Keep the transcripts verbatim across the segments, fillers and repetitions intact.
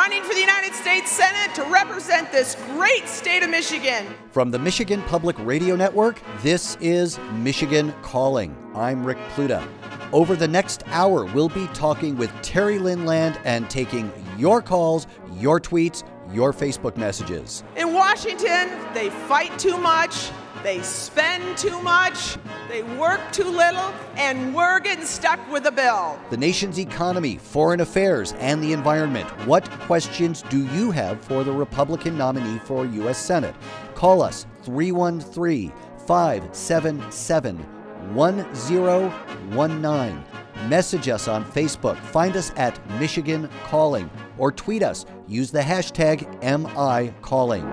running for the United States Senate to represent this great state of Michigan. From the Michigan Public Radio Network, this is Michigan Calling. I'm Rick Pluta. Over the next hour, we'll be talking with Terry Lynn Land and taking your calls, your tweets, your Facebook messages. In Washington, they fight too much, they spend too much, they work too little, and we're getting stuck with a bill. The nation's economy, foreign affairs, and the environment. What questions do you have for the Republican nominee for U S Senate? Call us three one three, five seven seven, one zero one nine. Message us on Facebook. Find us at Michigan Calling or tweet us. Use the hashtag M I Calling.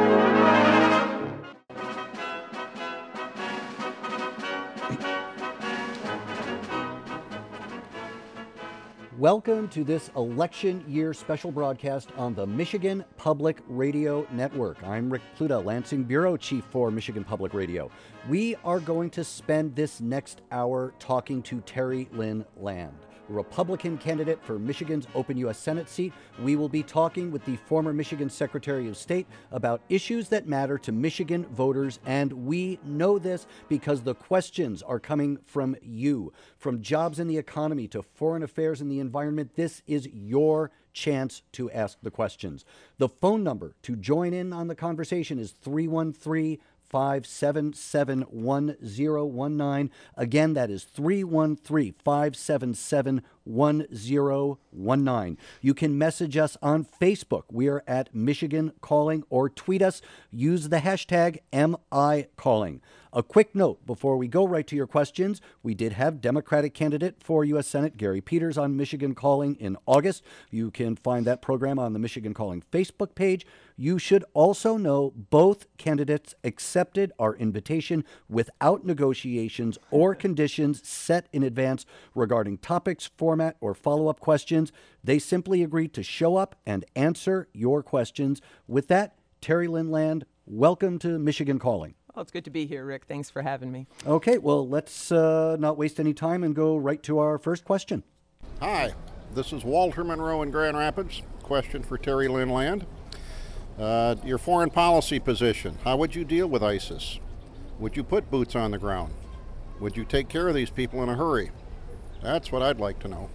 Welcome to this election year special broadcast on the Michigan Public Radio Network. I'm Rick Pluta, Lansing Bureau Chief for Michigan Public Radio. We are going to spend this next hour talking to Terry Lynn Land, a Republican candidate for Michigan's open U S Senate seat. We will be talking with the former Michigan Secretary of State about issues that matter to Michigan voters, and we know this because the questions are coming from you. From jobs and the economy to foreign affairs and the environment, this is your chance to ask the questions. The phone number to join in on the conversation is three one three, five seven seven, one zero one nine. Again, that is three one three, five seven seven, one zero one nine. You can message us on Facebook. We are at Michigan Calling, or tweet us. Use the hashtag M I Calling. A quick note before we go right to your questions. We did have Democratic candidate for U S Senate Gary Peters on Michigan Calling in August. You can find that program on the Michigan Calling Facebook page. You should also know both candidates accepted our invitation without negotiations or conditions set in advance regarding topics, format, or follow-up questions. They simply agreed to show up and answer your questions. With that, Terry Lynn Land, welcome to Michigan Calling. Oh, it's good to be here, Rick. Thanks for having me. Okay, well, let's uh, not waste any time and go right to our first question. Hi, this is Walter Monroe in Grand Rapids. Question for Terry Lynn Land. Uh, your foreign policy position, how would you deal with ISIS? Would you put boots on the ground? Would you take care of these people in a hurry? That's what I'd like to know.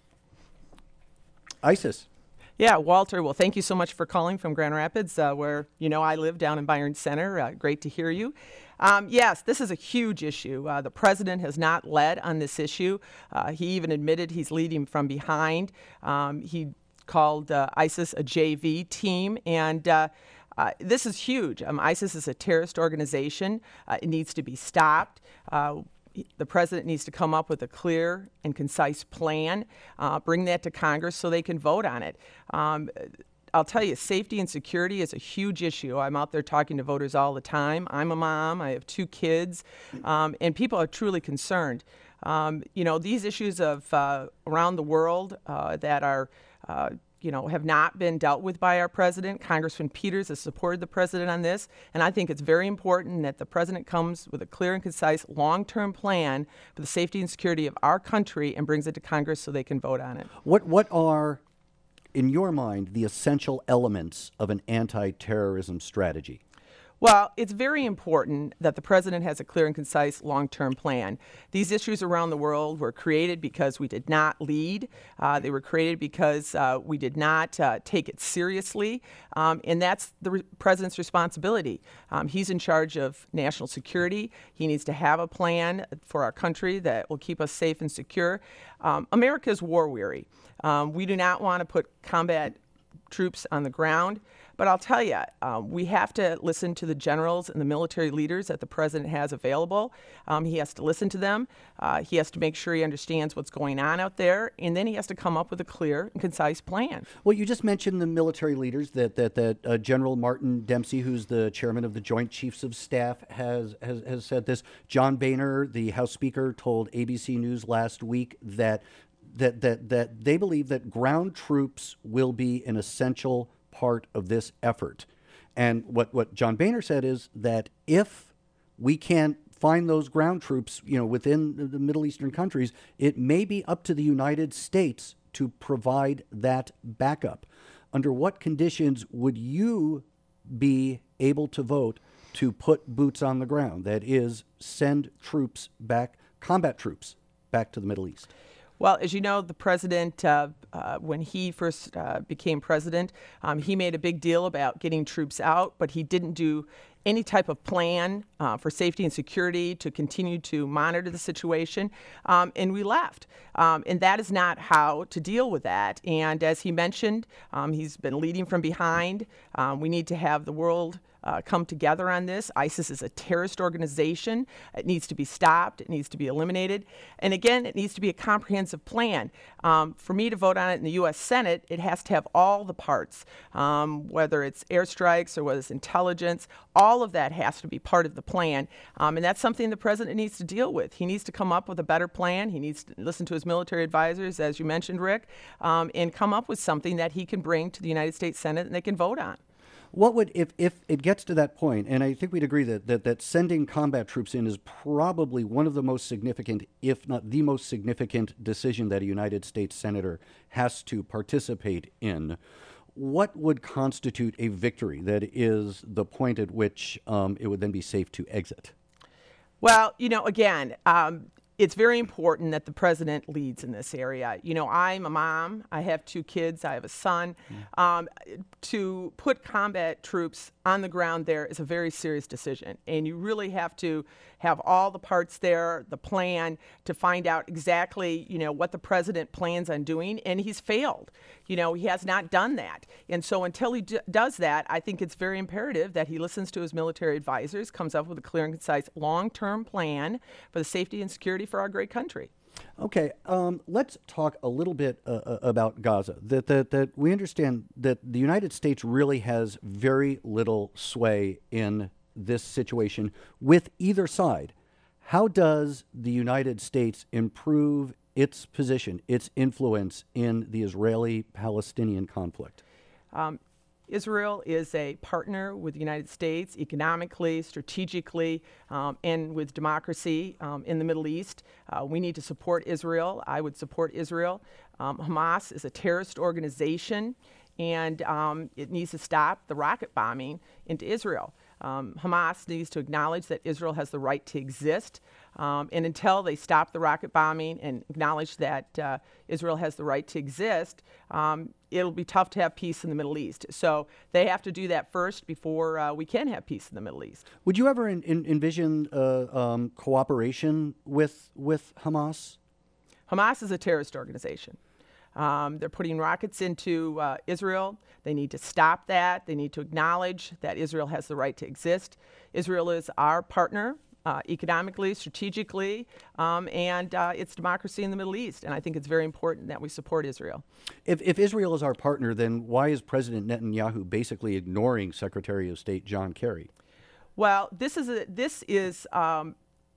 ISIS. Yeah, Walter, well, thank you so much for calling from Grand Rapids, uh, where, you know, I live down in Byron Center. Uh, great to hear you. Um, yes, this is a huge issue. Uh, the president has not led on this issue. Uh, he even admitted he's leading from behind. Um, he called uh, ISIS a J V team, and uh, uh, this is huge. Um, ISIS is a terrorist organization. Uh, it needs to be stopped. Uh, The president needs to come up with a clear and concise plan, uh, bring that to Congress so they can vote on it. Um, I'll tell you, safety and security is a huge issue. I'm out there talking to voters all the time. I'm a mom. I have two kids, um, and people are truly concerned. Um, you know, these issues of uh, around the world uh, that are uh, you know, have not been dealt with by our president. Congressman Peters has supported the president on this, and I think it's very important that the president comes with a clear and concise long-term plan for the safety and security of our country and brings it to Congress so they can vote on it. What what are, in your mind, the essential elements of an anti-terrorism strategy? Well, it's very important that the president has a clear and concise long-term plan. These issues around the world were created because we did not lead. Uh, they were created because uh, we did not uh, take it seriously, um, and that's the re- president's responsibility. Um, he's in charge of national security. He needs to have a plan for our country that will keep us safe and secure. Um, America is war-weary. Um, we do not want to put combat troops on the ground. But I'll tell you, um, we have to listen to the generals and the military leaders that the president has available. Um, he has to listen to them. Uh, he has to make sure he understands what's going on out there, and then he has to come up with a clear and concise plan. Well, you just mentioned the military leaders, that that that uh, General Martin Dempsey, who's the chairman of the Joint Chiefs of Staff, has, has, has said this. John Boehner, the House Speaker, told A B C News last week that that that that they believe that ground troops will be an essential part of this effort. And what, what John Boehner said is that if we can't find those ground troops, you know, within the Middle Eastern countries, it may be up to the United States to provide that backup. under what conditions would you be able to vote to put boots on the ground? That is, send troops back, combat troops back to the Middle East. Well, as you know, the president, uh, uh, when he first uh, became president, um, he made a big deal about getting troops out, but he didn't do any type of plan uh, for safety and security to continue to monitor the situation, um, and we left. Um, and that is not how to deal with that. And as he mentioned, um, he's been leading from behind. Um, we need to have the world Uh, come together on this. ISIS is a terrorist organization. It needs to be stopped. It needs to be eliminated. And again, it needs to be a comprehensive plan. Um, for me to vote on it in the U S Senate, it has to have all the parts, um, whether it's airstrikes or whether it's intelligence. All of that has to be part of the plan. Um, and that's something the president needs to deal with. He needs to come up with a better plan. He needs to listen to his military advisors, as you mentioned, Rick, um, and come up with something that he can bring to the United States Senate and they can vote on. What would, if, if it gets to that point, and I think we'd agree that, that, that sending combat troops in is probably one of the most significant, if not the most significant decision that a United States senator has to participate in, what would constitute a victory that is the point at which um, it would then be safe to exit? Well, you know, again, um, it's very important that the president leads in this area. You know, I'm a mom. I have two kids. I have a son. Um, to put combat troops on the ground there is a very serious decision. And you really have to have all the parts there, the plan, to find out exactly, you know, what the president plans on doing. And he's failed. You know, he has not done that. And so until he d- does that, I think it's very imperative that he listens to his military advisors, comes up with a clear and concise long-term plan for the safety and security for our great country. Okay, um, let's talk a little bit uh, about Gaza. That, that that we understand that the United States really has very little sway in this situation with either side. How does the United States improve its position, its influence in the Israeli-Palestinian conflict? Um, Israel is a partner with the United States economically, strategically, um, and with democracy um, in the Middle East. Uh, we need to support Israel. I would support Israel. Um, Hamas is a terrorist organization, and um, it needs to stop the rocket bombing into Israel. Um, Hamas needs to acknowledge that Israel has the right to exist. Um, and until they stop the rocket bombing and acknowledge that uh, Israel has the right to exist, um, it'll be tough to have peace in the Middle East. So they have to do that first before uh, we can have peace in the Middle East. Would you ever in, in, envision uh, um, cooperation with with Hamas? Hamas is a terrorist organization. Um, they're putting rockets into uh, Israel. They need to stop that. They need to acknowledge that Israel has the right to exist. Israel is our partner uh, economically, strategically, um, and uh, it's democracy in the Middle East. And I think it's very important that we support Israel. If, if Israel is our partner, then why is President Netanyahu basically ignoring Secretary of State John Kerry? Well, this is a, this is. Um,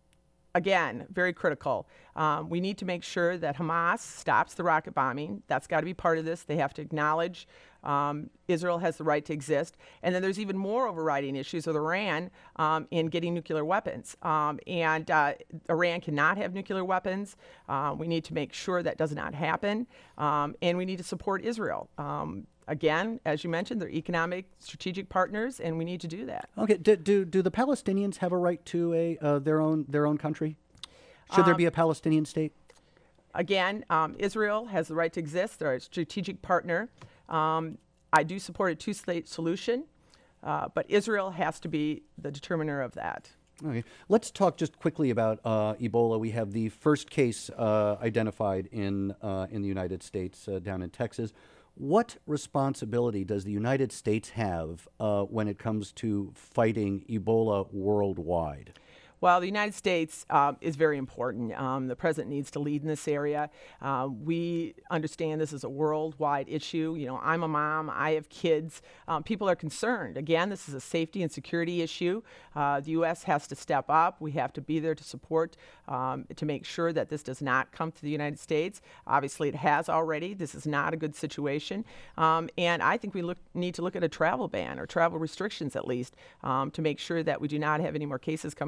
Again, very critical. Um, we need to make sure that Hamas stops the rocket bombing. That's got to be part of this. They have to acknowledge um, Israel has the right to exist. And then there's even more overriding issues with Iran um, in getting nuclear weapons. Um, and uh, Iran cannot have nuclear weapons. Uh, we need to make sure that does not happen. Um, and we need to support Israel. Um, Again, as you mentioned, they're economic, strategic partners, and we need to do that. Okay. Do do, do the Palestinians have a right to a uh, their own their own country? Should um, there be a Palestinian state? Again, um, Israel has the right to exist. They're a strategic partner. Um, I do support a two-state solution, uh, but Israel has to be the determiner of that. Okay. Let's talk just quickly about uh, Ebola. We have the first case uh, identified in uh, in the United States uh, down in Texas. What responsibility does the United States have uh, when it comes to fighting Ebola worldwide? Well, the United States um, is very important. Um, the president needs to lead in this area. Uh, we understand this is a worldwide issue. You know, I'm a mom. I have kids. Um, people are concerned. Again, this is a safety and security issue. Uh, the U S has to step up. We have to be there to support, um, to make sure that this does not come to the United States. Obviously, it has already. This is not a good situation. Um, and I think we look, need to look at a travel ban or travel restrictions at least um, to make sure that we do not have any more cases coming to the United States.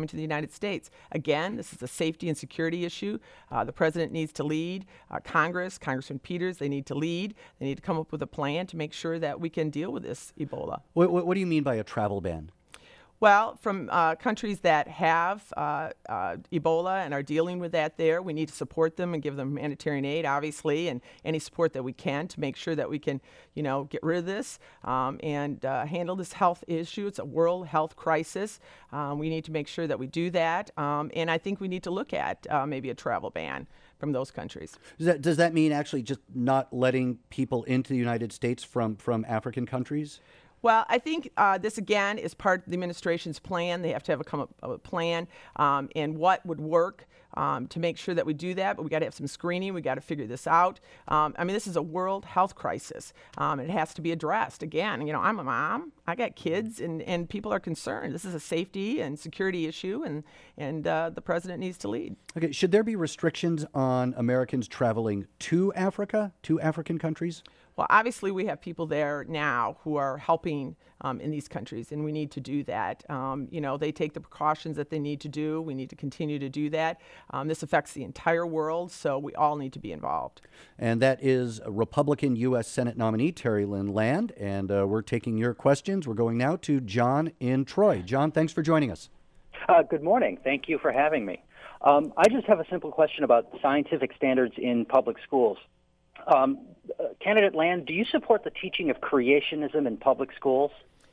United States. Again, this is a safety and security issue. Uh, the president needs to lead. Uh, Congress, Congressman Peters, they need to lead. They need to come up with a plan to make sure that we can deal with this Ebola. What, what, what do you mean by a travel ban? Well, from uh, countries that have uh, uh, Ebola and are dealing with that there, we need to support them and give them humanitarian aid, obviously, and any support that we can to make sure that we can, you know, get rid of this um, and uh, handle this health issue. It's a world health crisis. Um, we need to make sure that we do that, um, and I think we need to look at uh, maybe a travel ban from those countries. Does that, does that mean actually just not letting people into the United States from, from African countries? Well, I think uh, this, again, is part of the administration's plan. They have to have a come up with a plan um, and what would work um, to make sure that we do that. But we got to have some screening. We got to figure this out. Um, I mean, this is a world health crisis. Um, it has to be addressed. Again, you know, I'm a mom. I got kids, and, and people are concerned. This is a safety and security issue, and, and uh, the president needs to lead. Okay, should there be restrictions on Americans traveling to Africa, to African countries? Well, obviously, we have people there now who are helping um, in these countries, and we need to do that. Um, you know, they take the precautions that they need to do. We need to continue to do that. Um, this affects the entire world, so we all need to be involved. And that is Republican U S Senate nominee Terry Lynn Land, and uh, we're taking your questions. We're going now to John in Troy. John, thanks for joining us. Uh, good morning. Thank you for having me. Um, I just have a simple question about scientific standards in public schools. Um, uh, Candidate Land, do you support the teaching of creationism in public schools?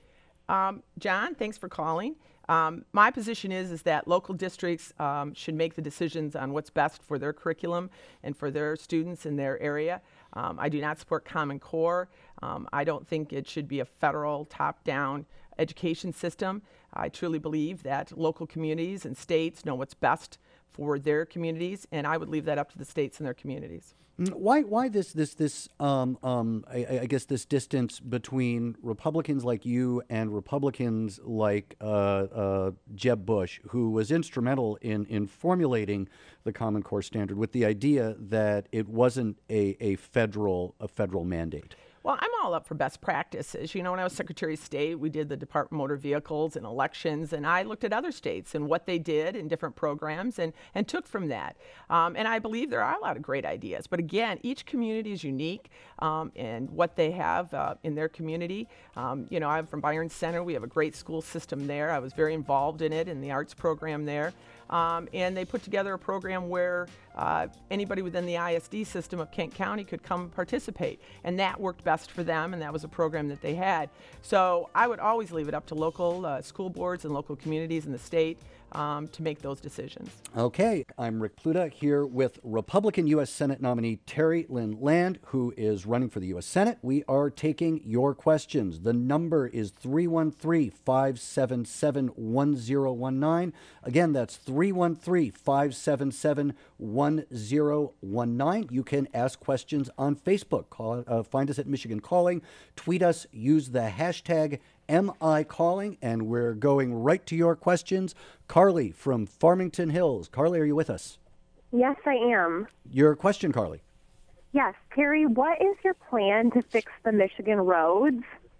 Um, John, thanks for calling. Um, my position is is that local districts um, should make the decisions on what's best for their curriculum and for their students in their area. Um, I do not support Common Core. Um, I don't think it should be a federal top-down education system. I truly believe that local communities and states know what's best for their communities, and I would leave that up to the states and their communities. Why, why this, this, this, um, um, I, I guess this distance between Republicans like you and Republicans like uh, uh, Jeb Bush, who was instrumental in, in formulating the Common Core standard with the idea that it wasn't a, a federal, a federal mandate? Well, I'm all up for best practices. You know, when I was Secretary of State, we did the Department of Motor Vehicles and elections, and I looked at other states and what they did in different programs and, and took from that. Um, and I believe there are a lot of great ideas. But again, each community is unique um, in what they have uh, in their community. Um, you know, I'm from Byron Center. We have a great school system there. I was very involved in it, in the arts program there. Um, and they put together a program where uh, anybody within the I S D system of Kent County could come participate. And that worked best for them, and that was a program that they had. So I would always leave it up to local uh, school boards and local communities in the state um, to make those decisions. Okay, I'm Rick Pluta here with Republican U S Senate nominee Terry Lynn Land, who is running for the U S Senate. We are taking your questions. The number is three one three, five seven seven, one zero one nine. Again, that's three one three, five seven seven, one zero one nine. You can ask questions on Facebook. Call, uh, find us at Michigan Calling. Tweet us. Use the hashtag M I Calling, and we're going right to your questions. Carly from Farmington Hills. Carly, are you with us? Yes, I am. Your question, Carly. Yes, Terry, what is your plan to fix the Michigan roads?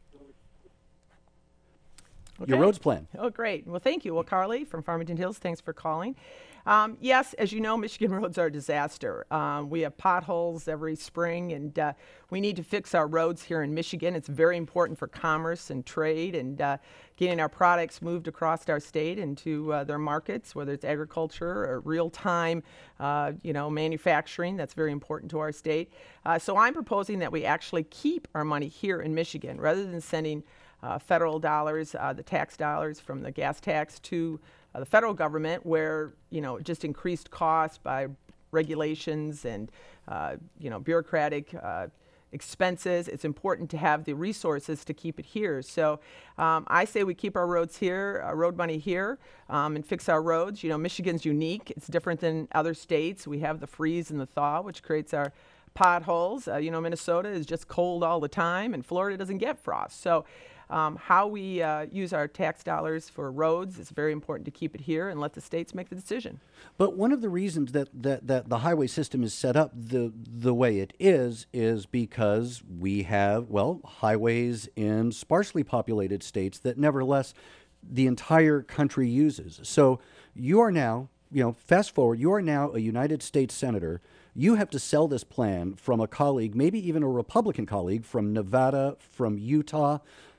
Okay. Your roads plan. Oh, great. Well, thank you. Well, Carly from Farmington Hills, thanks for calling. Um, yes, as you know, Michigan roads are a disaster. Um, we have potholes every spring, and uh, we need to fix our roads here in Michigan. It's very important for commerce and trade and uh, getting our products moved across our state into uh, their markets, whether it's agriculture or real-time, uh, you know, manufacturing. That's very important to our state. Uh, so I'm proposing that we actually keep our money here in Michigan rather than sending Uh, federal dollars, uh, the tax dollars from the gas tax to uh, the federal government, where, you know, it just increased costs by regulations and, uh, you know, bureaucratic uh, expenses. It's important to have the resources to keep it here. So um, I say we keep our roads here, our road money here, um, and fix our roads. You know, Michigan's unique. It's different than other states. We have the freeze and the thaw, which creates our potholes. Uh, you know, Minnesota is just cold all the time, and Florida doesn't get frost. So um, how we uh, use our tax dollars for roads is very important to keep it here and let the states make the decision. But one of the reasons that, that, that the highway system is set up the, the way it is is because we have, well, highways in sparsely populated states that nevertheless the entire country uses. So You are now, you know, fast forward, you are now a United States Senator. You have to sell this plan from a colleague, maybe even a Republican colleague from Nevada, from Utah.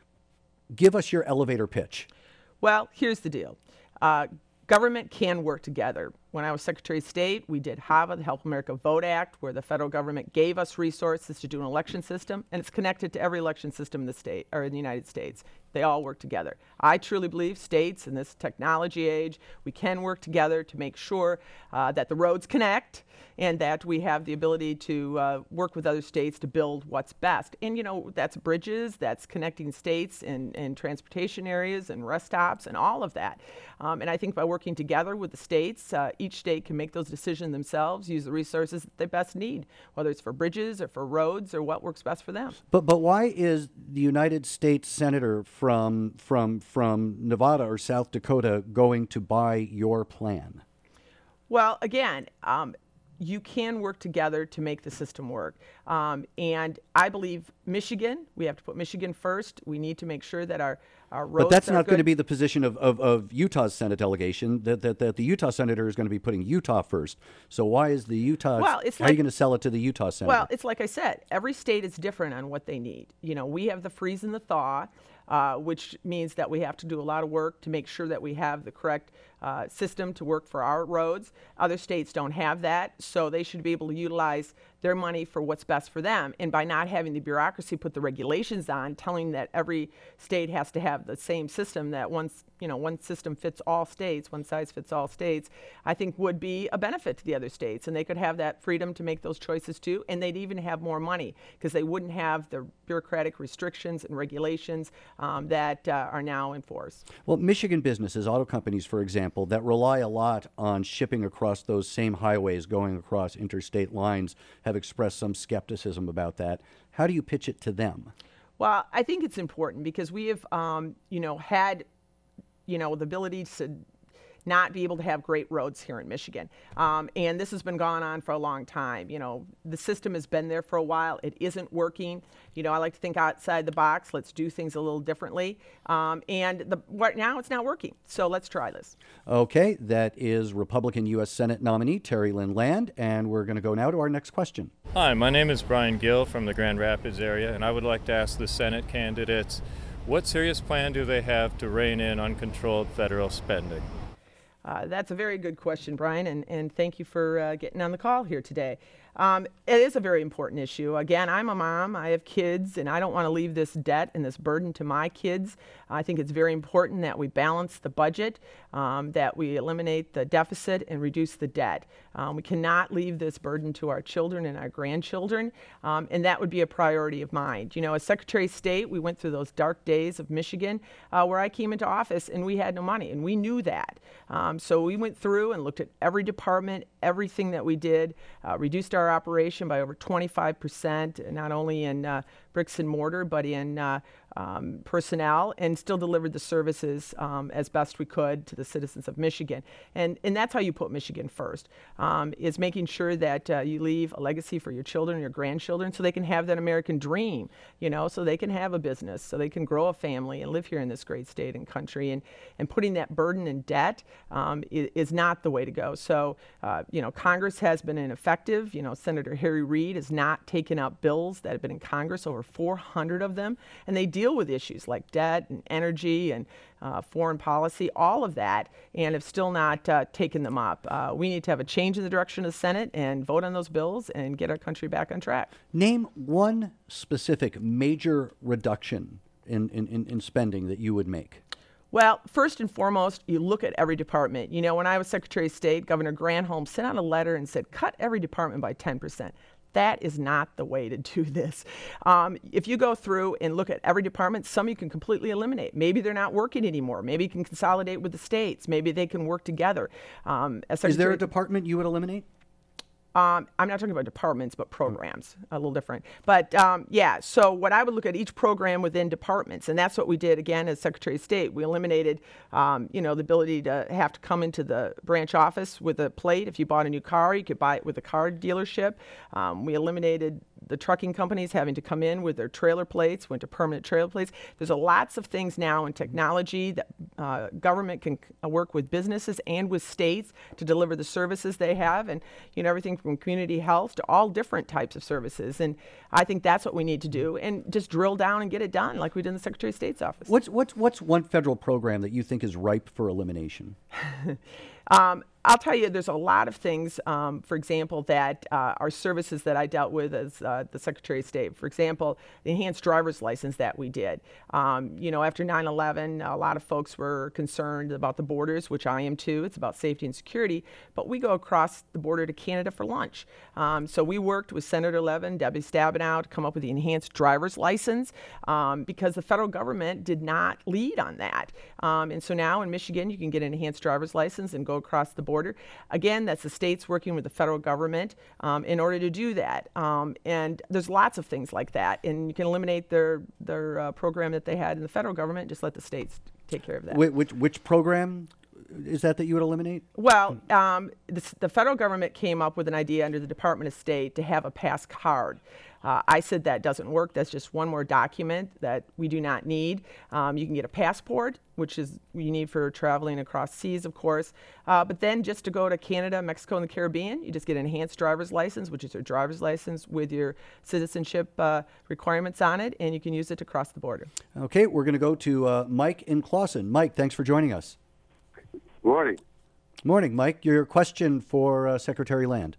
Give us your elevator pitch. Well, here's the deal. Uh, government can work together. When I was Secretary of State, we did HAVA, the Help America Vote Act, where the federal government gave us resources to do an election system, and it's connected to every election system in the state or in the United States. They all work together. I truly believe states in this technology age, we can work together to make sure uh, that the roads connect and that we have the ability to uh, work with other states to build what's best. And, you know, that's bridges, that's connecting states and, and transportation areas and rest stops and all of that. Um, and I think by working together with the states, uh, each state can make those decisions themselves, use the resources that they best need, whether it's for bridges or for roads or what works best for them. But but why is the United States Senator from from from Nevada or South Dakota going to buy your plan? Well, again, um, you can work together to make the system work. Um, and I believe Michigan, we have to put Michigan first. We need to make sure that our, our roads But that's are not good. going to be the position of, of, of Utah's Senate delegation, that, that, that the Utah senator is going to be putting Utah first. So why is the Utah, Well, it's how are you like- going to sell it to the Utah senator? Well, it's like I said, every state is different on what they need. You know, we have the freeze and the thaw, uh, which means that we have to do a lot of work to make sure that we have the correct uh, system to work for our roads. Other states don't have that, so they should be able to utilize their money for what's best for them. And by not having the bureaucracy put the regulations on, telling that every state has to have the same system, that one, you know, one system fits all states, one size fits all states, I think would be a benefit to the other states. And they could have that freedom to make those choices too, and they'd even have more money because they wouldn't have the bureaucratic restrictions and regulations um, that uh, are now in force. Well, Michigan businesses, auto companies, for example, that rely a lot on shipping across those same highways going across interstate lines, have expressed some skepticism about that. How do you pitch it to them? Well, I think it's important because we have, um, you know, had, you know, the ability to not be able to have great roads here in Michigan. Um, and this has been going on for a long time. You know, the system has been there for a while. It isn't working. You know, I like to think outside the box. Let's do things a little differently. Um, and the, right now it's not working. So let's try this. Okay, that is Republican U S Senate nominee Terry Lynn Land, and we're going to go now to our next question. Hi, my name is Brian Gill from the Grand Rapids area, and I would like to ask the Senate candidates, what serious plan do they have to rein in uncontrolled federal spending? Uh, that's a very good question, Brian, and, and thank you for uh, getting on the call here today. Um, it is a very important issue. Again, I'm a mom, I have kids, and I don't want to leave this debt and this burden to my kids. I think it's very important that we balance the budget, um, that we eliminate the deficit and reduce the debt. Um, we cannot leave this burden to our children and our grandchildren, um, and that would be a priority of mine. You know, as Secretary of State, we went through those dark days of Michigan uh, where I came into office and we had no money, and we knew that. Um, so we went through and looked at every department, everything that we did, uh, reduced our operation by over twenty-five percent, not only in uh, bricks and mortar, but in uh, um, personnel, and still delivered the services um, as best we could to the citizens of Michigan. And, and that's how you put Michigan first, um, is making sure that uh, you leave a legacy for your children and your grandchildren so they can have that American dream, you know, so they can have a business, so they can grow a family and live here in this great state and country. And, and putting that burden in debt um, is, is not the way to go. So, uh, you know, Congress has been ineffective. You know, Senator Harry Reid has not taken up bills that have been in Congress, over four hundred of them, and they deal with issues like debt and energy and uh, foreign policy, all of that, and have still not uh, taken them up. Uh, we need to have a change in the direction of the Senate and vote on those bills and get our country back on track. Name one specific major reduction in, in, in, in spending that you would make. Well, first and foremost, you look at every department. You know, when I was Secretary of State, Governor Granholm sent out a letter and said, cut every department by ten percent. That is not the way to do this. Um, if you go through and look at every department, some you can completely eliminate. Maybe they're not working anymore. Maybe you can consolidate with the states. Maybe they can work together. Um, as Is there a Secretary- department you would eliminate? Um, I'm not talking about departments, but programs, a little different. But um, yeah, so what I would look at each program within departments, and that's what we did again as Secretary of State. We eliminated, um, you know, the ability to have to come into the branch office with a plate. If you bought a new car, you could buy it with a car dealership. Um, we eliminated the trucking companies having to come in with their trailer plates, went to permanent trailer plates. There's a lots of things now in technology that uh, government can uh, work with businesses and with states to deliver the services they have, and you know everything from community health to all different types of services. And I think that's what we need to do, and just drill down and get it done, like we did in the Secretary of State's office. What's what's what's one federal program that you think is ripe for elimination? um, I'll tell you, there's a lot of things, um, for example, that uh, are services that I dealt with as uh, the Secretary of State. For example, the enhanced driver's license that we did. Um, you know, after nine eleven, a lot of folks were concerned about the borders, which I am too. It's about safety and security. But we go across the border to Canada for lunch. Um, so we worked with Senator Levin, Debbie Stabenow, to come up with the enhanced driver's license um, because the federal government did not lead on that. Um, and so now in Michigan, you can get an enhanced driver's license and go across the border. Again, that's the states working with the federal government um, in order to do that. Um, and there's lots of things like that. And you can eliminate their, their uh, program that they had in the federal government, just let the states take care of that. Which, which, which program is that that you would eliminate? Well, um, the, the federal government came up with an idea under the Department of State to have a pass card. Uh, I said that doesn't work. That's just one more document that we do not need. Um, you can get a passport, which is you need for traveling across seas, of course. Uh, but then just to go to Canada, Mexico, and the Caribbean, you just get an enhanced driver's license, which is your driver's license with your citizenship uh, requirements on it, and you can use it to cross the border. Okay, we're going to go to uh, Mike in Clawson. Mike, thanks for joining us. Morning. Morning, Mike. Your question for uh, Secretary Land.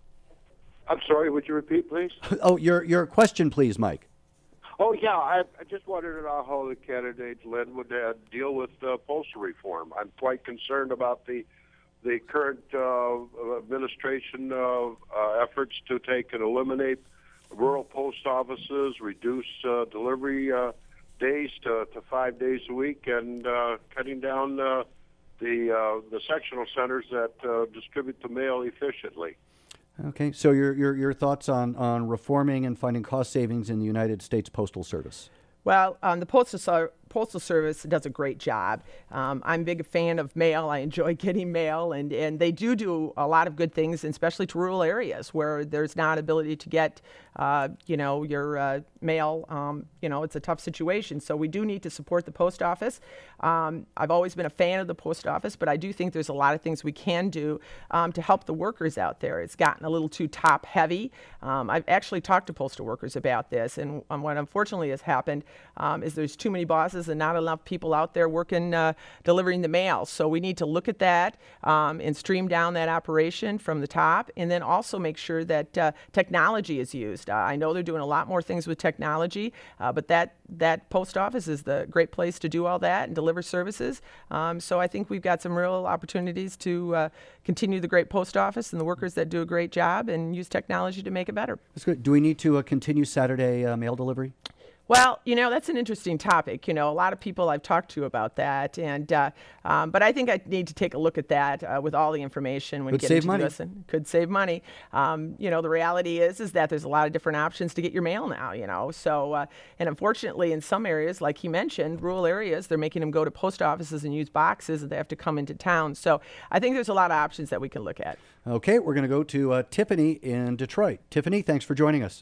I'm sorry, would you repeat, please? Oh, your your question, please, Mike. Oh, yeah, I, I just wanted to know how the candidate Lynn would uh, deal with uh, postal reform. I'm quite concerned about the the current uh, administration uh, uh, efforts to take and eliminate rural post offices, reduce uh, delivery uh, days to, to five days a week, and uh, cutting down uh, the uh, the sectional centers that uh, distribute the mail efficiently. Okay, so your your your thoughts on on reforming and finding cost savings in the United States Postal Service? Well, um, the Postal, Ser- Postal Service does a great job. Um, I'm a big fan of mail. I enjoy getting mail, and, and they do do a lot of good things, especially to rural areas where there's not ability to get, uh, you know, your uh, mail. Um, you know, it's a tough situation. So we do need to support the post office. Um, I've always been a fan of the post office, but I do think there's a lot of things we can do um, to help the workers out there. It's gotten a little too top heavy. Um, I've actually talked to postal workers about this, and um, what unfortunately has happened Um, is there's too many bosses and not enough people out there working, uh, delivering the mail. So we need to look at that um, and stream down that operation from the top, and then also make sure that uh, technology is used. Uh, I know they're doing a lot more things with technology, uh, but that, that post office is the great place to do all that and deliver services. Um, so I think we've got some real opportunities to uh, continue the great post office and the workers that do a great job and use technology to make it better. That's good. Do we need to uh, continue Saturday uh, mail delivery? Well, you know, that's an interesting topic. You know, a lot of people I've talked to about that, and uh, um, but I think I need to take a look at that uh, with all the information when Could getting save to money. listen. Could save money. Um, you know, the reality is is that there's a lot of different options to get your mail now. You know, so uh, and unfortunately, in some areas, like he mentioned, rural areas, they're making them go to post offices and use boxes, and they have to come into town. So I think there's a lot of options that we can look at. Okay, we're going to go to uh, Tiffany in Detroit. Tiffany, thanks for joining us.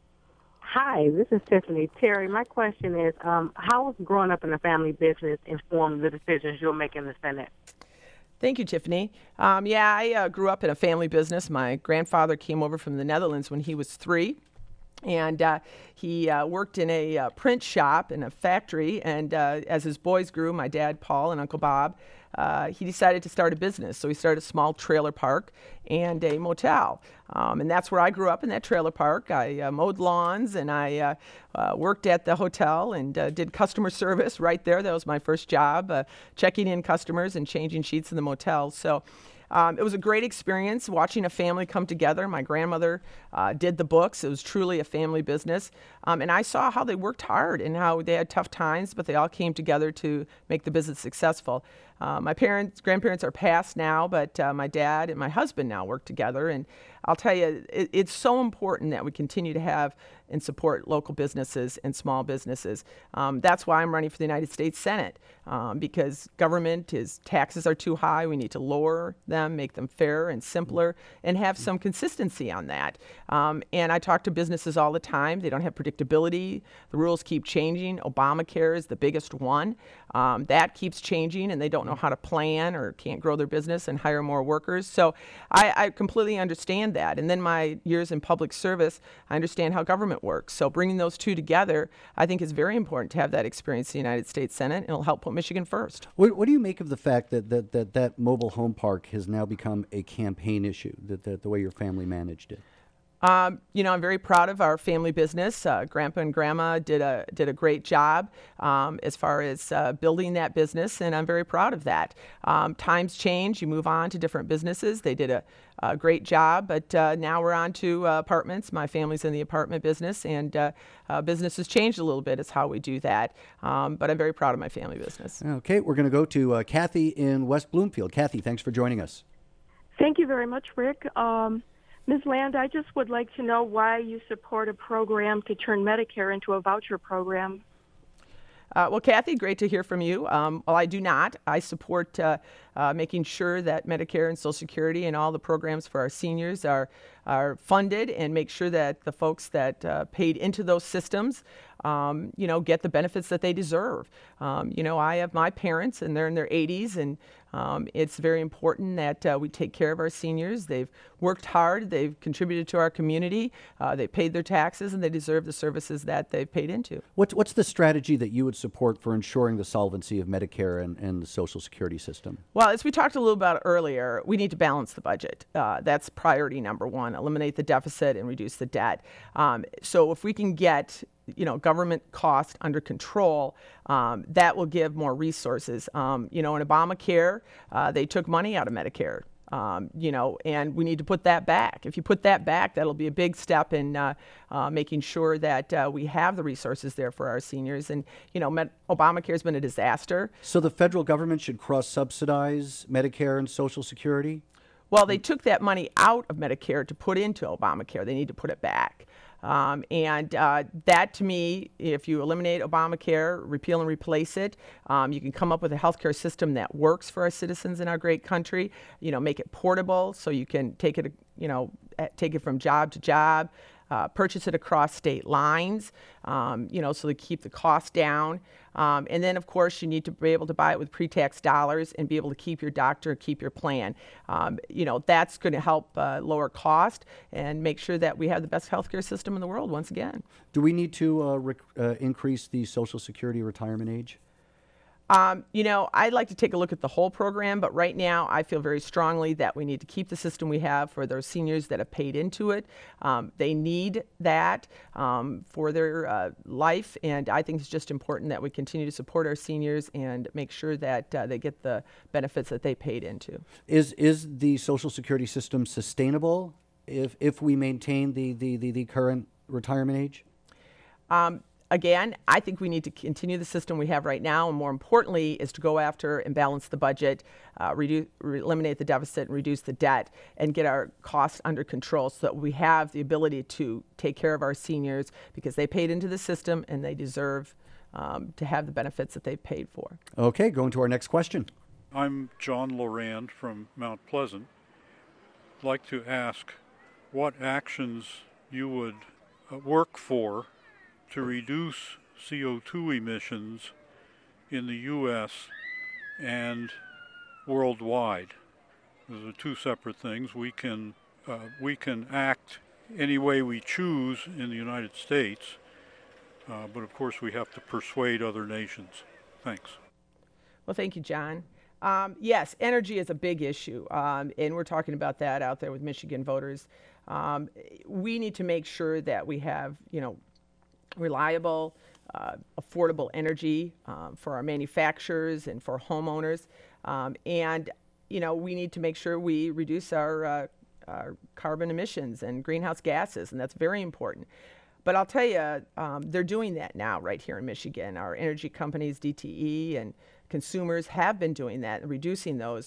Hi, this is Tiffany. Terry, my question is, um, how has growing up in a family business informed the decisions you'll make in the Senate? Thank you, Tiffany. Um, yeah, I uh, grew up in a family business. My grandfather came over from the Netherlands when he was three. And uh, he uh, worked in a uh, print shop in a factory. And uh, as his boys grew, my dad, Paul, and Uncle Bob, uh, he decided to start a business. So he started a small trailer park and a motel. Um, and that's where I grew up, in that trailer park. I uh, mowed lawns, and I uh, uh, worked at the hotel and uh, did customer service right there. That was my first job, uh, checking in customers and changing sheets in the motel. So Um, it was a great experience watching a family come together. My grandmother uh, did the books. It was truly a family business. Um, and I saw how they worked hard and how they had tough times, but they all came together to make the business successful. Uh, my parents, grandparents are passed now, but uh, my dad and my husband now work together. And I'll tell you, it, it's so important that we continue to have and support local businesses and small businesses. Um, that's why I'm running for the United States Senate, um, because government is, taxes are too high. We need to lower them, make them fairer and simpler, and have some consistency on that. Um, and I talk to businesses all the time. They don't have predictability. The rules keep changing. Obamacare is the biggest one. Um, that keeps changing, and they don't know how to plan or can't grow their business and hire more workers. So I, I completely understand that. And then my years in public service, I understand how government works. So bringing those two together, I think is very important to have that experience in the United States Senate, and it'll help put Michigan first. What, what do you make of the fact that that, that that mobile home park has now become a campaign issue, that, that the way your family managed it? Um, you know, I'm very proud of our family business. Uh, Grandpa and Grandma did a did a great job um, as far as uh, building that business, and I'm very proud of that. Um, times change; you move on to different businesses. They did a, a great job, but uh, now we're on to uh, apartments. My family's in the apartment business, and uh, uh, business has changed a little bit. Is how we do that. Um, but I'm very proud of my family business. Okay, we're going to go to uh, Kathy in West Bloomfield. Kathy, thanks for joining us. Thank you very much, Rick. Um, Miz Land, I just would like to know why you support a program to turn Medicare into a voucher program. Uh, well, Kathy, great to hear from you. Um, well, I do not. I support uh, uh, making sure that Medicare and Social Security and all the programs for our seniors are are funded, and make sure that the folks that uh, paid into those systems, um, you know, get the benefits that they deserve. Um, you know, I have my parents, and they're in their eighties, and um, it's very important that uh, we take care of our seniors. They've worked hard. They've contributed to our community. Uh, they paid their taxes, and they deserve the services that they've paid into. What's what's the strategy that you would support for ensuring the solvency of Medicare and, and the Social Security system? Well, as we talked a little about earlier, we need to balance the budget. Uh, that's priority number one, eliminate the deficit and reduce the debt. Um, so if we can get you know, government cost under control, um, that will give more resources. Um, you know, in Obamacare, uh, they took money out of Medicare. Um, you know, and we need to put that back. If you put that back, that'll be a big step in uh, uh, making sure that uh, we have the resources there for our seniors. And, you know, Med- Obamacare has been a disaster. So the federal government should cross-subsidize Medicare and Social Security? Well, they took that money out of Medicare to put into Obamacare. They need to put it back. Um, and uh, that, to me, if you eliminate Obamacare, repeal and replace it, um, you can come up with a healthcare system that works for our citizens in our great country. You know, make it portable so you can take it, you know, take it from job to job, uh, purchase it across state lines, um, you know, so to keep the cost down. Um, and then, of course, you need to be able to buy it with pre-tax dollars and be able to keep your doctor, keep your plan. Um, you know, that's going to help uh, lower cost and make sure that we have the best healthcare system in the world once again. Do we need to uh, rec- uh, increase the Social Security retirement age? Um, you know, I'd like to take a look at the whole program, but right now I feel very strongly that we need to keep the system we have for those seniors that have paid into it. Um, they need that um, for their uh, life, and I think it's just important that we continue to support our seniors and make sure that uh, they get the benefits that they paid into. Is is the Social Security system sustainable if if we maintain the, the, the, the current retirement age? Um, Again, I think we need to continue the system we have right now, and more importantly is to go after and balance the budget, uh, reduce, re- eliminate the deficit and reduce the debt, and get our costs under control so that we have the ability to take care of our seniors because they paid into the system and they deserve um, to have the benefits that they've paid for. Okay, going to our next question. I'm John Lorand from Mount Pleasant. I'd like to ask what actions you would uh, work for to reduce C O two emissions in the U S and worldwide. Those are two separate things. We can uh, we can act any way we choose in the United States, uh, but of course we have to persuade other nations. Thanks. Well, thank you, John. Um, yes, energy is a big issue, um, and we're talking about that out there with Michigan voters. Um, we need to make sure that we have, you know, reliable, uh, affordable energy um, for our manufacturers and for homeowners. Um, and, you know, we need to make sure we reduce our, uh, our carbon emissions and greenhouse gases, and that's very important. But I'll tell you, um, they're doing that now right here in Michigan. Our energy companies, D T E and consumers have been doing that and reducing those.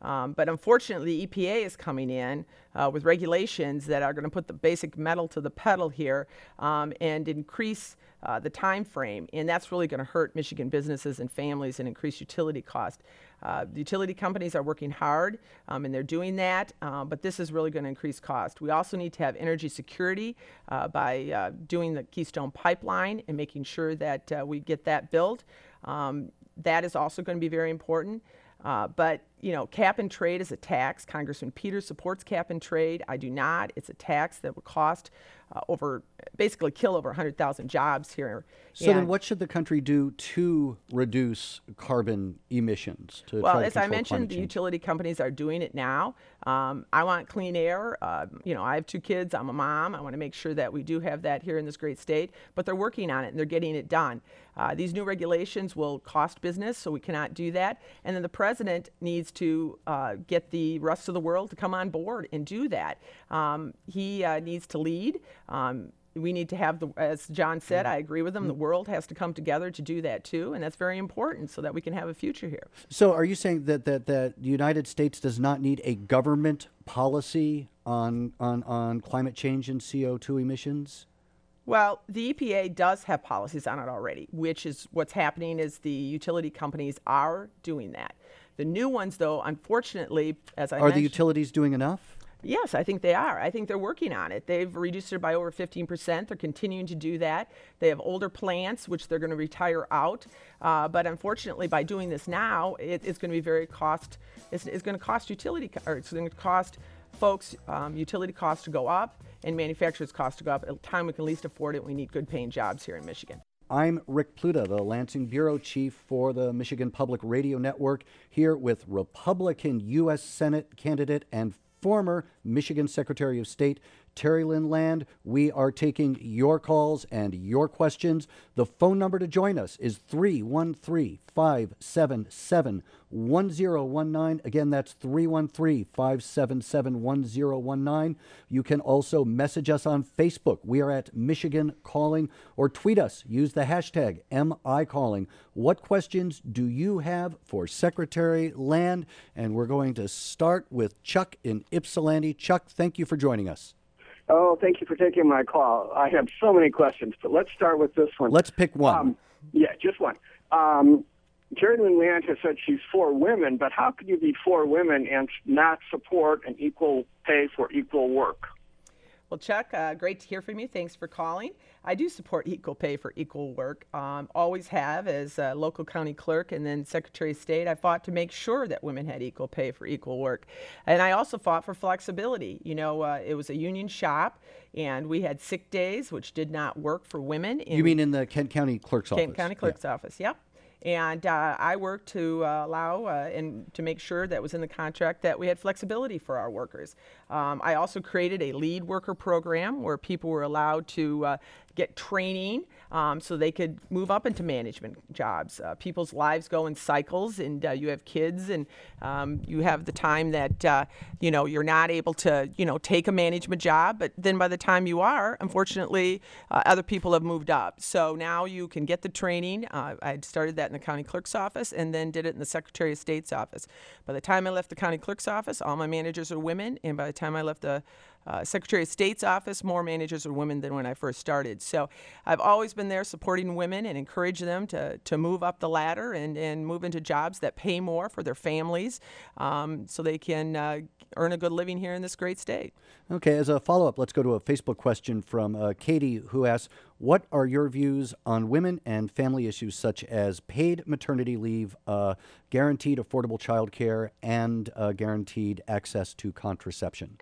Um, but unfortunately, the E P A is coming in uh, with regulations that are going to put the basic metal to the pedal here um, and increase uh, the time frame, and that's really going to hurt Michigan businesses and families and increase utility cost. Uh, the utility companies are working hard, um, and they're doing that, uh, but this is really going to increase cost. We also need to have energy security uh, by uh, doing the Keystone Pipeline and making sure that uh, we get that built. Um, that is also going to be very important. Uh, but, you know, cap and trade is a tax. Congressman Peters supports cap and trade. I do not. It's a tax that would cost uh, over, basically kill over one hundred thousand jobs here. So and then what should the country do to reduce carbon emissions? To well, try to as I control mentioned, climate the change? utility companies are doing it now. Um, I want clean air. Uh, you know, I have two kids. I'm a mom. I want to make sure that we do have that here in this great state. But they're working on it, and they're getting it done. Uh, these new regulations will cost business, so we cannot do that. And then the president needs to uh, get the rest of the world to come on board and do that. Um, he uh, needs to lead. Um, we need to have, the, as John said, I agree with him, the world has to come together to do that too, and that's very important so that we can have a future here. So are you saying that, that, that the United States does not need a government policy on, on, on climate change and C O two emissions? Well, the E P A does have policies on it already, which is what's happening is the utility companies are doing that. The new ones, though, unfortunately, as I Are mentioned— the utilities doing enough? Yes, I think they are. I think they're working on it. They've reduced it by over fifteen percent. They're continuing to do that. They have older plants, which they're going to retire out. Uh, but unfortunately, by doing this now, it, it's going to be very cost, it's, it's going to cost utility, or it's going to cost folks um, utility costs to go up and manufacturers' costs to go up. At the time we can least afford it, we need good paying jobs here in Michigan. I'm Rick Pluta, the Lansing Bureau Chief for the Michigan Public Radio Network, here with Republican U S Senate candidate and former Michigan Secretary of State Terry Lynn Land. We are taking your calls and your questions. The phone number to join us is three one three, five seven seven, one zero one nine. Again, that's three one three, five seven seven, one zero one nine. You can also message us on Facebook. We are at Michigan Calling, or tweet us. Use the hashtag M I Calling. What questions do you have for Secretary Land? And we're going to start with Chuck in Ypsilanti. Chuck, thank you for joining us. Oh, thank you for taking my call. I have so many questions, but let's start with this one. Let's pick one. Um, yeah, just one. Um, Terry Lynn Land has said she's for women, but how could you be for women and not support an equal pay for equal work? Well, Chuck, uh, great to hear from you. Thanks for calling. I do support equal pay for equal work. Um, always have as a local county clerk and then Secretary of State. I fought to make sure that women had equal pay for equal work. And I also fought for flexibility. You know, uh, it was a union shop, and we had sick days, which did not work for women. In You mean in the Kent County Clerk's office? Kent County Clerk's yeah. office, yep. And uh, I worked to uh, allow uh, and to make sure that was in the contract that we had flexibility for our workers. Um, I also created a lead worker program where people were allowed to uh, get training um, so they could move up into management jobs. Uh, people's lives go in cycles, and uh, you have kids, and um, you have the time that uh, you know you're not able to you know take a management job. But then by the time you are, unfortunately, uh, other people have moved up. So now you can get the training. Uh, I started that in the county clerk's office, and then did it in the Secretary of State's office. By the time I left the county clerk's office, all my managers are women, and by the time I left the Uh, Secretary of State's office, more managers are women than when I first started. So I've always been there supporting women and encourage them to, to move up the ladder and, and move into jobs that pay more for their families um, so they can uh, earn a good living here in this great state. Okay, as a follow-up, let's go to a Facebook question from uh, Katie, who asks, what are your views on women and family issues such as paid maternity leave, uh, guaranteed affordable child care, and uh, guaranteed access to contraception?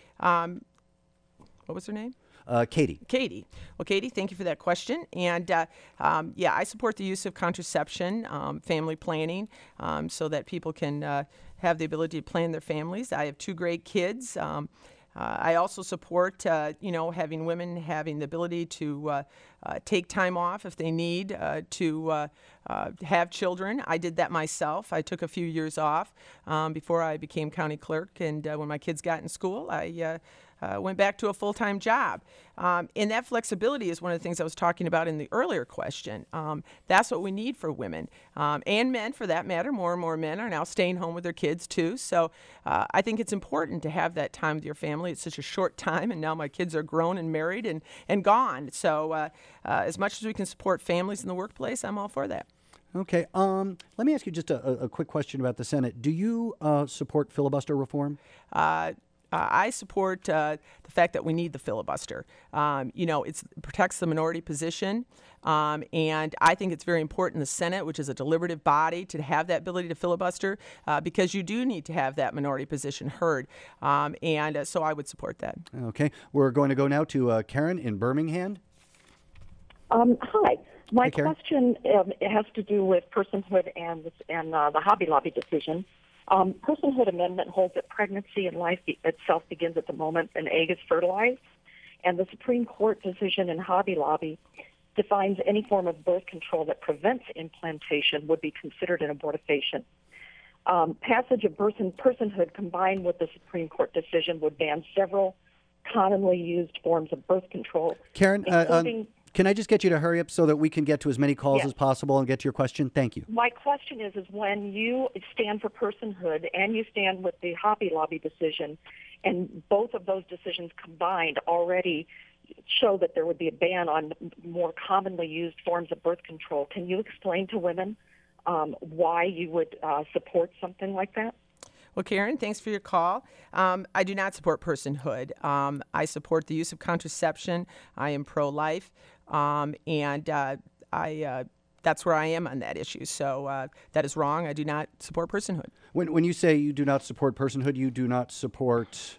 Um, what was her name? Uh, Katie. Katie. Well, Katie, thank you for that question. And uh, um, yeah, I support the use of contraception, um, family planning, um, so that people can uh, have the ability to plan their families. I have two great kids. Um, Uh, I also support, uh, you know, having women having the ability to uh, uh, take time off if they need uh, to uh, uh, have children. I did that myself. I took a few years off um, before I became county clerk, and uh, when my kids got in school, I uh, uh, went back to a full-time job. Um, and that flexibility is one of the things I was talking about in the earlier question. Um, that's what we need for women um, and men, for that matter. More and more men are now staying home with their kids too. So uh, I think it's important to have that time with your family. It's such a short time, and now my kids are grown and married and, and gone. So uh, uh, as much as we can support families in the workplace, I'm all for that. Okay. Um, let me ask you just a, a quick question about the Senate. Do you uh, support filibuster reform? Uh, Uh, I support uh, the fact that we need the filibuster. Um, you know, it's, it protects the minority position, um, and I think it's very important in the Senate, which is a deliberative body, to have that ability to filibuster uh, because you do need to have that minority position heard, um, and uh, so I would support that. Okay. We're going to go now to uh, Karen in Birmingham. Um, hi. My Hi, Karen. question um, it has to do with personhood and, and uh, the Hobby Lobby decision. Um, personhood amendment holds that pregnancy and life be- itself begins at the moment an egg is fertilized, and the Supreme Court decision in Hobby Lobby defines any form of birth control that prevents implantation would be considered an abortifacient. Um, passage of person- personhood combined with the Supreme Court decision would ban several commonly used forms of birth control, Karen, uh, including... um, can I just get you to hurry up so that we can get to as many calls Yes. as possible and get to your question? Thank you. My question is, is when you stand for personhood and you stand with the Hobby Lobby decision, and both of those decisions combined already show that there would be a ban on more commonly used forms of birth control, can you explain to women um, why you would uh, support something like that? Well, Karen, thanks for your call. Um, I do not support personhood. Um, I support the use of contraception. I am pro-life, um, and uh, I uh, that's where I am on that issue. So uh, that is wrong. I do not support personhood. When when you say you do not support personhood, you do not support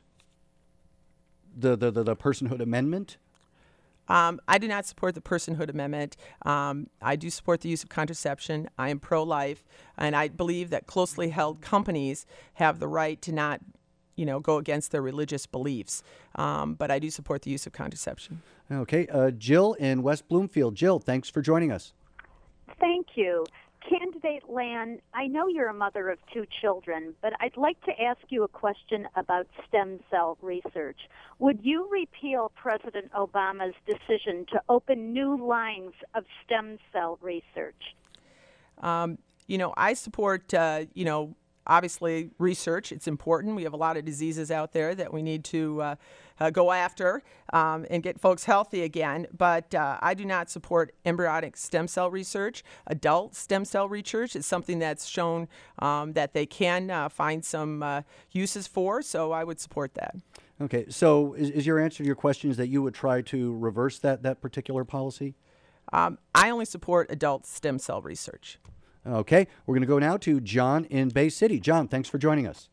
the the, the, the personhood amendment? Um, I do not support the personhood amendment. Um, I do support the use of contraception. I am pro-life, and I believe that closely held companies have the right to not, you know, go against their religious beliefs. Um, but I do support the use of contraception. Okay. Uh, Jill in West Bloomfield. Jill, thanks for joining us. Thank you. Candidate Land, I know you're a mother of two children, but I'd like to ask you a question about stem cell research. Would you repeal President Obama's decision to open new lines of stem cell research? Um, you know, I support, uh, you know, obviously research. It's important. We have a lot of diseases out there that we need to uh, uh, go after um, and get folks healthy again. But uh, I do not support embryonic stem cell research. Adult stem cell research is something that's shown um, that they can uh, find some uh, uses for. So I would support that. Okay. So is, is your answer to your question is that you would try to reverse that, that particular policy? Um, I only support adult stem cell research. Okay. We're going to go now to John in Bay City. John, thanks for joining us.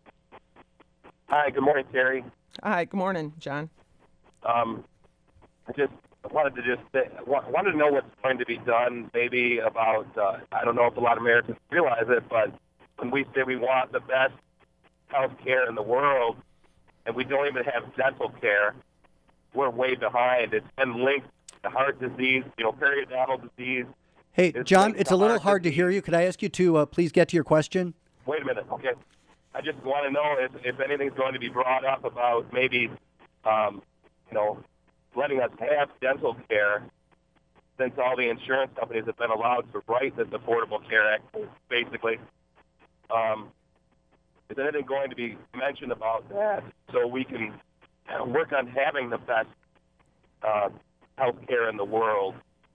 Hi, good morning, Terry. Hi, good morning, John. Um, I just wanted to just say, wanted to know what's going to be done, maybe about, uh, I don't know if a lot of Americans realize it, but when we say we want the best health care in the world, and we don't even have dental care, we're way behind. It's been linked to heart disease, you know, periodontal disease. Hey, It's John, linked it's to a little heart hard to hear you. Could I ask you to uh, please get to your question? Wait a minute, okay. I just want to know if, if anything's going to be brought up about maybe, um, you know, letting us have dental care since all the insurance companies have been allowed to write this Affordable Care Act, basically. Um, is anything going to be mentioned about that so we can work on having the best uh, health care in the world?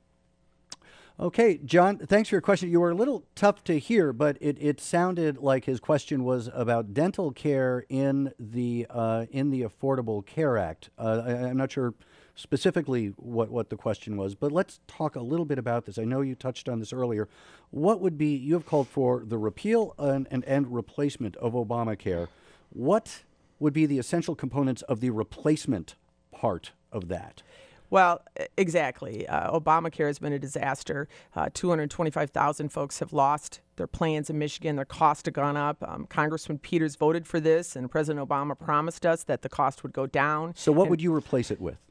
Okay, John, thanks for your question. You were a little tough to hear, but it, it sounded like his question was about dental care in the uh, in the Affordable Care Act. Uh, I, I'm not sure specifically what, what the question was, but let's talk a little bit about this. I know you touched on this earlier. What would be, you have called for the repeal and, and, and replacement of Obamacare. What would be the essential components of the replacement part of that? Well, exactly. Uh, Obamacare has been a disaster. Uh, two hundred twenty-five thousand folks have lost their plans in Michigan. Their costs have gone up. Um, Congressman Peters voted for this, and President Obama promised us that the cost would go down. So what and would you replace it with?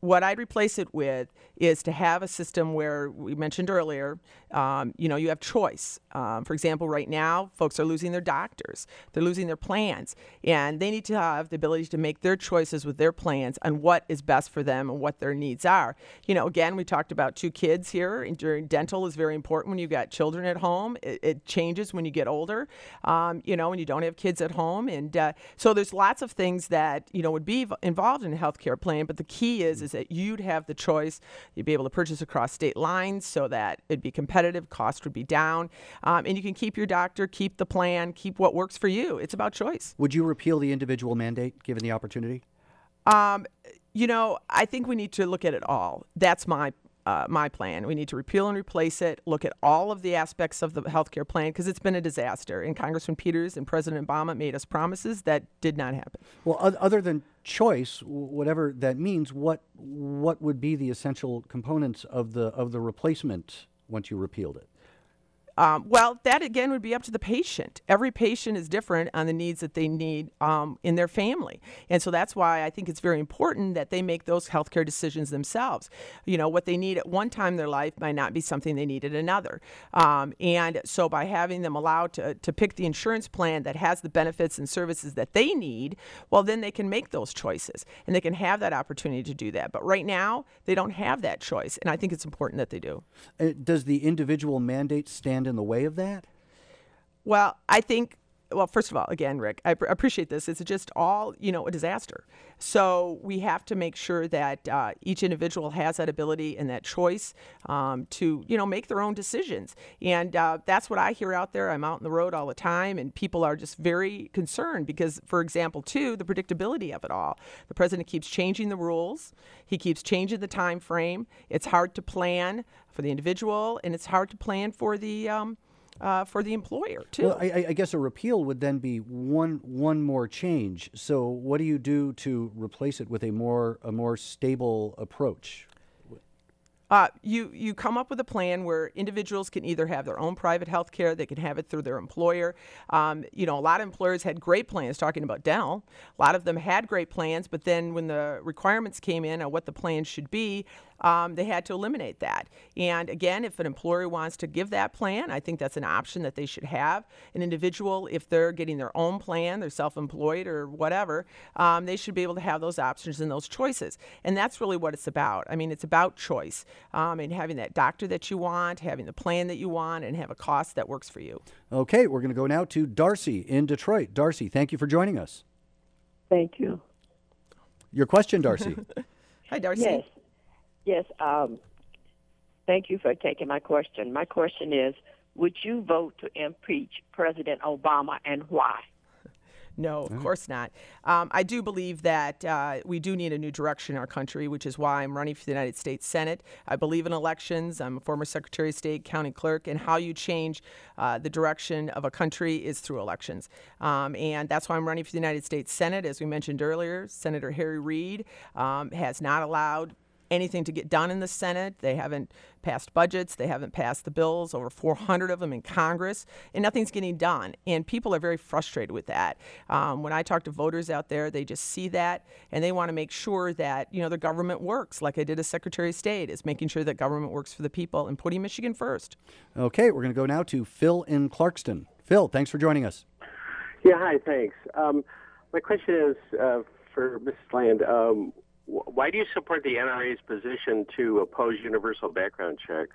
what I'd replace it with is to have a system where we mentioned earlier, um, you know, you have choice. Um, for example, right now, folks are losing their doctors. They're losing their plans. And they need to have the ability to make their choices with their plans on what is best for them and what their needs are. You know, again, we talked about two kids here. And during dental is very important when you've got children at home. It, it changes when you get older, um, you know, when you don't have kids at home. And uh, so there's lots of things that, you know, would be involved in a health care plan. But the key is, is that you'd have the choice. You'd be able to purchase across state lines so that it'd be competitive, cost would be down, um, and you can keep your doctor, keep the plan, keep what works for you. It's about choice. Would you repeal the individual mandate given the opportunity? Um, you know, I think we need to look at it all. That's my Uh, my plan. We need to repeal and replace it, look at all of the aspects of the healthcare plan, because it's been a disaster. And Congressman Peters and President Obama made us promises that did not happen. Well, other than choice, whatever that means, what what would be the essential components of the of the replacement once you repealed it? Um, well, that again would be up to the patient. Every patient is different on the needs that they need um, in their family. And so that's why I think it's very important that they make those healthcare decisions themselves. You know, what they need at one time in their life might not be something they need at another. Um, and so by having them allowed to, to pick the insurance plan that has the benefits and services that they need, well, then they can make those choices and they can have that opportunity to do that. But right now, they don't have that choice. And I think it's important that they do. Uh, does the individual mandate stand in the way of that? Well, I think, well, first of all, again, Rick, I pr- appreciate this. It's just all, you know, a disaster. So we have to make sure that uh, each individual has that ability and that choice um, to, you know, make their own decisions. And uh, that's what I hear out there. I'm out on the road all the time, and people are just very concerned because, for example, too, the predictability of it all. The president keeps changing the rules. He keeps changing the time frame. It's hard to plan for the individual, and it's hard to plan for the um, Uh, for the employer, too. Well, I, I guess a repeal would then be one one more change. So what do you do to replace it with a more a more stable approach? Uh, you, you come up with a plan where individuals can either have their own private health care, they can have it through their employer. Um, you know, a lot of employers had great plans, talking about dental. A lot of them had great plans, but then when the requirements came in on what the plan should be, um, they had to eliminate that. And again, if an employer wants to give that plan, I think that's an option that they should have. An individual, if they're getting their own plan, they're self-employed or whatever, um, they should be able to have those options and those choices. And that's really what it's about. I mean, it's about choice. Um, and having that doctor that you want, having the plan that you want, and have a cost that works for you. Okay, we're going to go now to Darcy in Detroit. Darcy, thank you for joining us. Thank you. Your question, Darcy. Hi, Darcy. Yes. Yes. Um, thank you for taking my question. My question is, would you vote to impeach President Obama, and why? No, of course not. Um, I do believe that uh, we do need a new direction in our country, which is why I'm running for the United States Senate. I believe in elections. I'm a former Secretary of State, county clerk, and how you change uh, the direction of a country is through elections. Um, and that's why I'm running for the United States Senate. As we mentioned earlier, Senator Harry Reid um, has not allowed anything to get done in the Senate. They haven't passed budgets. They haven't passed the bills, over four hundred of them in Congress, and nothing's getting done. And people are very frustrated with that. Um, when I talk to voters out there, they just see that, and they want to make sure that, you know, the government works, like I did as Secretary of State, is making sure that government works for the people and putting Michigan first. Okay, we're going to go now to Phil in Clarkston. Phil, thanks for joining us. Yeah, hi, thanks. Um, my question is uh, for Missus Land. Um, Why do you support the N R A's position to oppose universal background checks?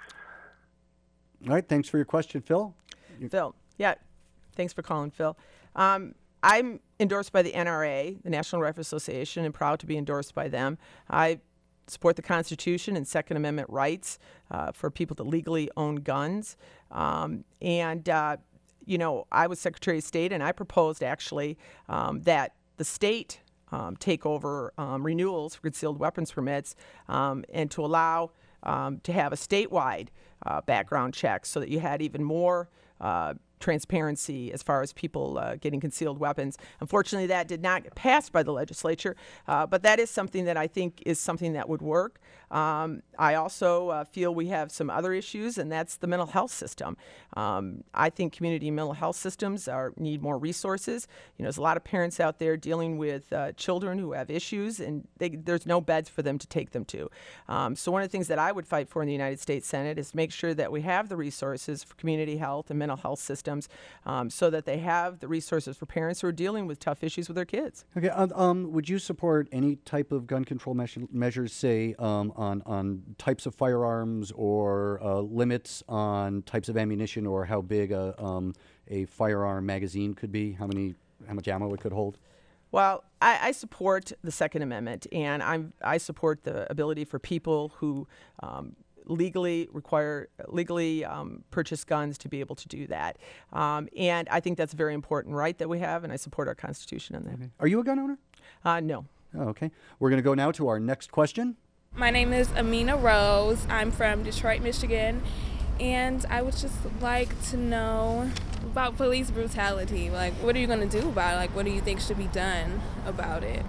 All right, thanks for your question, Phil. Phil, yeah, thanks for calling, Phil. Um, I'm endorsed by the N R A, the National Rifle Association, and proud to be endorsed by them. I support the Constitution and Second Amendment rights uh, for people to legally own guns. Um, and, uh, you know, I was Secretary of State, and I proposed actually um, that the state Um, take over um, renewals for concealed weapons permits um, and to allow um, to have a statewide uh, background check so that you had even more uh, transparency as far as people uh, getting concealed weapons. Unfortunately, that did not get passed by the legislature, uh, but that is something that I think is something that would work. Um, I also uh, feel we have some other issues, and that's the mental health system. Um, I think community mental health systems are need more resources. You know, there's a lot of parents out there dealing with uh, children who have issues, and they, there's no beds for them to take them to. Um, so one of the things that I would fight for in the United States Senate is to make sure that we have the resources for community health and mental health systems, um, so that they have the resources for parents who are dealing with tough issues with their kids. Okay. Um, um, would you support any type of gun control measure, measures, say, um, on on types of firearms or uh, limits on types of ammunition, or how big a um, a firearm magazine could be? How many, how much ammo it could hold? Well, I, I support the Second Amendment, and I'm I support the ability for people who um, legally require legally um, purchase guns to be able to do that. Um, and I think that's a very important right that we have, and I support our Constitution on that. Okay. Are you a gun owner? Uh, no. Oh, okay. We're going to go now to our next question. My name is Amina Rose. I'm from Detroit, Michigan, and I would just like to know about police brutality. Like, what are you going to do about it? Like, what do you think should be done about it?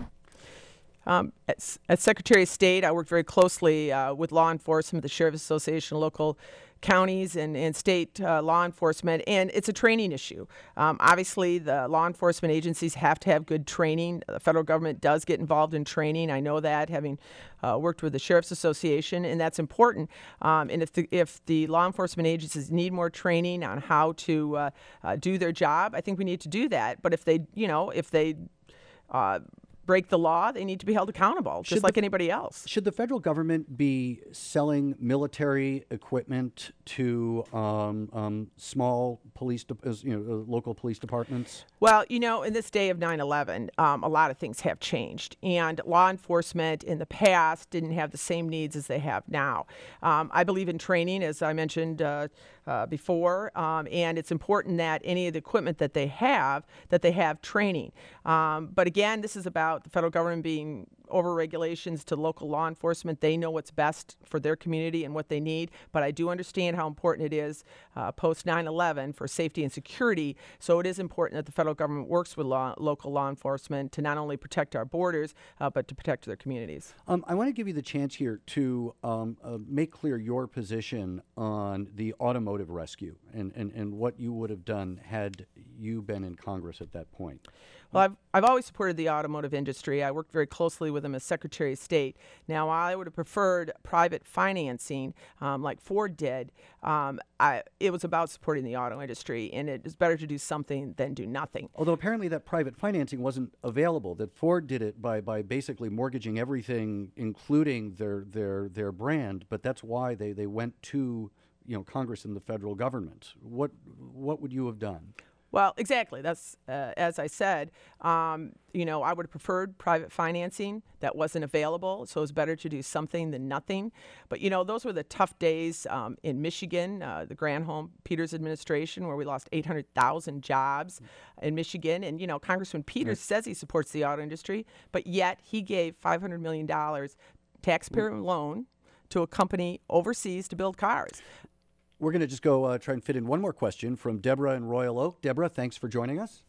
Um, as, as Secretary of State, I worked very closely uh, with law enforcement, the Sheriff's Association, local counties and, and state uh, law enforcement, and it's a training issue. Um, obviously, the law enforcement agencies have to have good training. The federal government does get involved in training. I know that, having uh, worked with the Sheriff's Association, and that's important. Um, and if the, if the law enforcement agencies need more training on how to uh, uh, do their job, I think we need to do that. But if they, you know, if they uh, break the law, they need to be held accountable, just Should like the- anybody else. Should the federal government be selling military equipment to um, um, small police, de- as, you know, uh, local police departments? Well, you know, in this day of nine eleven, um, a lot of things have changed, and law enforcement in the past didn't have the same needs as they have now. Um, I believe in training, as I mentioned uh, uh, before, um, and it's important that any of the equipment that they have, that they have training. Um, but again, this is about the federal government being over regulations to local law enforcement. They know what's best for their community and what they need, but I do understand how important it is uh, post nine eleven for safety and security. So it is important that the federal government works with law, local law enforcement to not only protect our borders, uh, but to protect their communities. Um, I want to give you the chance here to um, uh, make clear your position on the automotive rescue and, and, and what you would have done had you been in Congress at that point. Well, I've, I've always supported the automotive industry. I worked very closely with them as Secretary of State. Now, I would have preferred private financing um, like Ford did. Um, I, it was about supporting the auto industry, and it is better to do something than do nothing. Although apparently that private financing wasn't available, that Ford did it by, by basically mortgaging everything, including their, their, their brand, but that's why they, they went to, you know, Congress and the federal government. What, what would you have done? Well, exactly. That's, uh, as I said, um, you know, I would have preferred private financing. That wasn't available, so it was better to do something than nothing. But, you know, those were the tough days um, in Michigan, uh, the Granholm Peters administration, where we lost eight hundred thousand jobs in Michigan. And, you know, Congressman Peters Right. says he supports the auto industry, but yet he gave five hundred million dollars taxpayer loan to a company overseas to build cars. We're going to just go uh, try and fit in one more question from Deborah in Royal Oak. Deborah, thanks for joining us.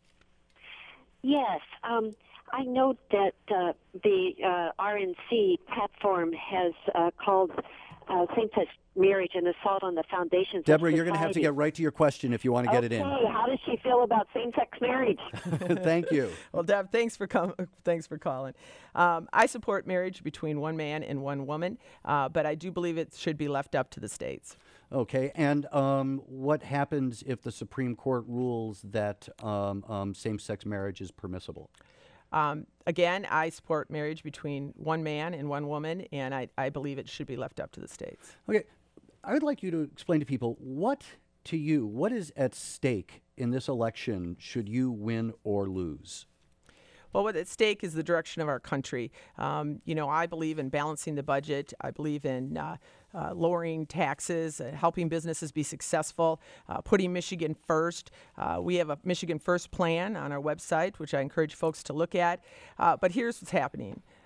Yes, um, I note that uh, the uh, R N C platform has uh, called uh, same-sex marriage an assault on the foundations of Deborah, you're going to have to society. get right to your question if you want to get it in. Okay, how does she feel about same-sex marriage? Thank you. Well, Deb, thanks for com- thanks for calling. Um, I support marriage between one man and one woman, uh, but I do believe it should be left up to the states. Okay, and um, what happens if the Supreme Court rules that um, um, same-sex marriage is permissible? Um, again, I support marriage between one man and one woman, and I, I believe it should be left up to the states. Okay, I would like you to explain to people what, to you, what is at stake in this election should you win or lose? Well, what's at stake is the direction of our country. Um, you know, I believe in balancing the budget. I believe in uh, uh, lowering taxes, uh, helping businesses be successful, uh, putting Michigan first. Uh, we have a Michigan First plan on our website, which I encourage folks to look at. Uh, but here's what's happening.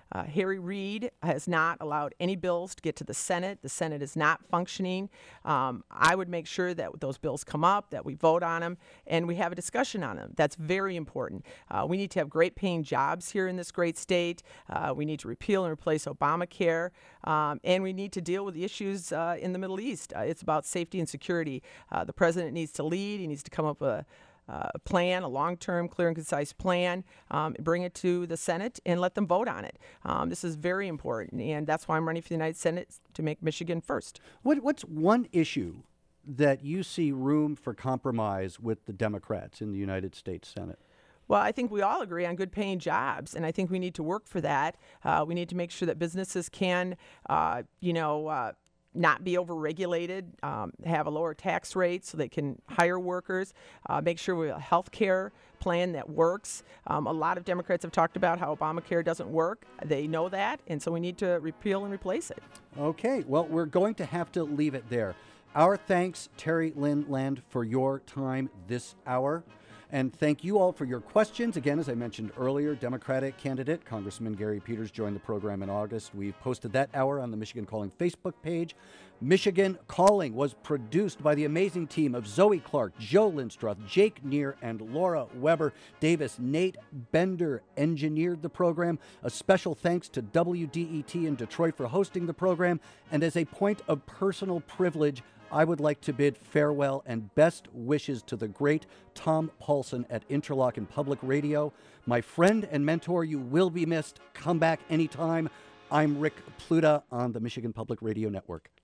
Uh, Harry Reid has not allowed any bills to get to the Senate. The Senate is not functioning. Um, I would make sure that those bills come up, that we vote on them, and we have a discussion on them. That's very important. Uh, we need to have great paying jobs here in this great state. Uh, we need to repeal and replace Obamacare, um, and we need to deal with the issues uh, in the Middle East. Uh, it's about safety and security. Uh, the president needs to lead. He needs to come up with a Uh, a plan, a long-term, clear and concise plan, um, bring it to the Senate and let them vote on it. Um, this is very important, and that's why I'm running for the United Senate, to make Michigan first. What, what's one issue that you see room for compromise with the Democrats in the United States Senate? Well, I think we all agree on good paying jobs, and I think we need to work for that. Uh, we need to make sure that businesses can, uh, you know, uh, not be overregulated, um, have a lower tax rate so they can hire workers, uh, make sure we have a health care plan that works. Um, a lot of Democrats have talked about how Obamacare doesn't work. They know that, and so we need to repeal and replace it. Okay, well, we're going to have to leave it there. Our thanks, Terry Lynn Land, for your time this hour. And thank you all for your questions. Again, as I mentioned earlier, Democratic candidate Congressman Gary Peters joined the program in August. We've posted that hour on the Michigan Calling Facebook page. Michigan Calling was produced by the amazing team of Zoe Clark, Joe Lindstroth, Jake Neer, and Laura Weber Davis. Nate Bender engineered the program. A special thanks to W D E T in Detroit for hosting the program. And as a point of personal privilege, I would like to bid farewell and best wishes to the great Tom Paulson at Interlochen Public Radio. My friend and mentor, you will be missed. Come back anytime. I'm Rick Pluta on the Michigan Public Radio Network.